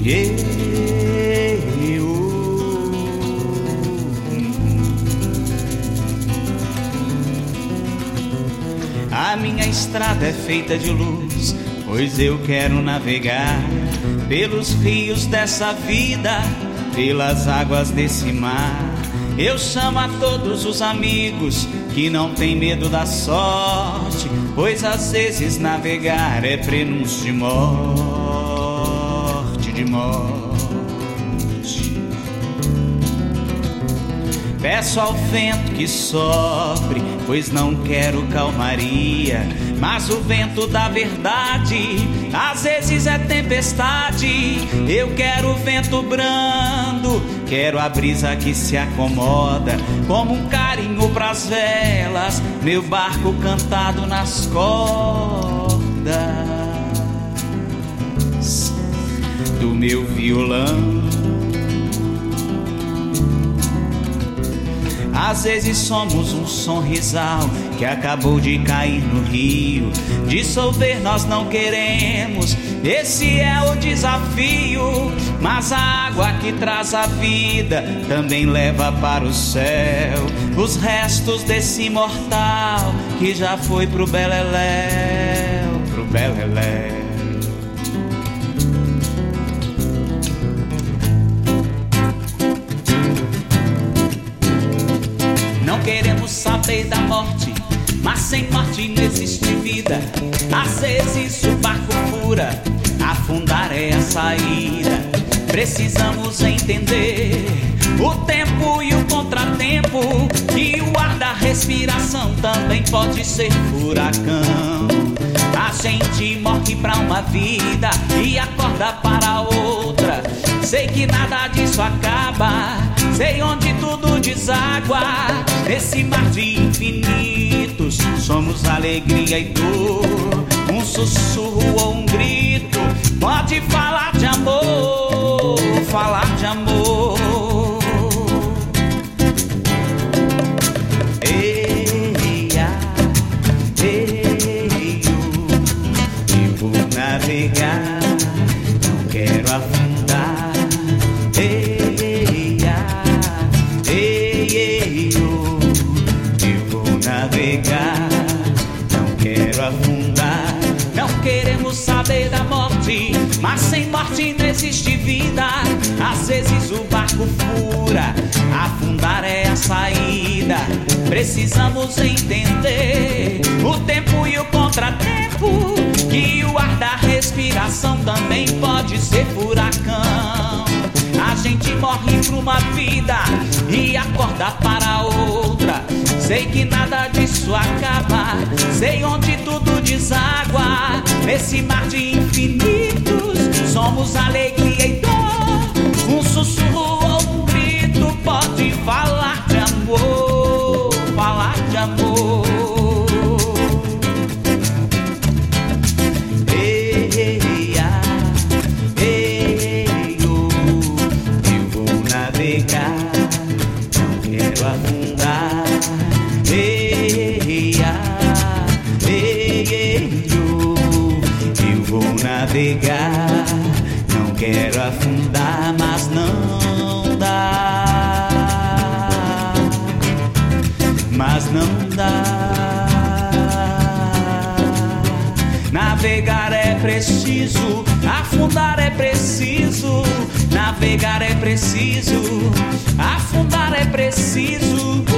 A minha estrada é feita de luz, pois eu quero navegar pelos rios dessa vida, pelas águas desse mar. Eu chamo a todos os amigos que não tem medo da sorte, pois às vezes navegar é prenúncio de morte, de morte. Peço ao vento que sopre, pois não quero calmaria, mas o vento da verdade às vezes é tempestade. Eu quero o vento brando, quero a brisa que se acomoda, como um carinho pras velas, meu barco cantado nas cordas do meu violão. Às vezes somos um sonrisal que acabou de cair no rio. Dissolver nós não queremos, esse é o desafio. Mas a água que traz a vida também leva para o céu os restos desse imortal que já foi pro beleléu, pro beleléu. Não queremos saber da morte, mas sem morte não existe vida. Às vezes o barco fura, afundar é a saída. Precisamos entender o tempo e o contratempo, que o ar da respiração também pode ser furacão. A gente morre pra uma vida e acorda para outra. Sei que nada disso acaba, sei onde tudo deságua. Nesse mar de infinitos somos alegria e dor. Um sussurro ou um grito pode falar de amor, falar de amor. Eu vou navegar, não quero afundar. Eu vou navegar, não quero afundar. Não queremos saber da morte, mas sem morte não existe vida. Às vezes o barco fura, afundar é a saída. Precisamos entender o tempo e o contratempo, que o ar da respiração também pode ser furacão. A gente morre pra uma vida e acorda para outra. Sei que nada disso acaba, sei onde tudo deságua. Nesse mar de infinitos somos alegria e dor. Um sussurro ou um grito pode falar de amor, falar de amor. Não quero afundar. Eu vou navegar, não quero afundar, mas não dá, mas não dá. Navegar é preciso, afundar é preciso. Navegar é preciso, afundar é preciso.